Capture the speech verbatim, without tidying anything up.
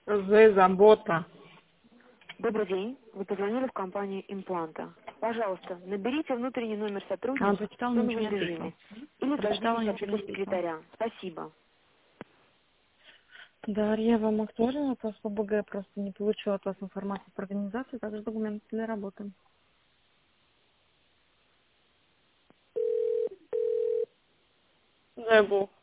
З забота. Добрый день. Вы позвонили в компанию импланта. Пожалуйста, наберите внутренний номер А сотрудника он в прочитал, но ничего тоновом не ответил. режиме. Или Прочитал, дождитесь но ничего не ответа ответил. секретаря. Спасибо. Дарья, вам актуально вопрос по БГ? Просто не получила от вас информацию про организацию, также документы для работы. Забыл.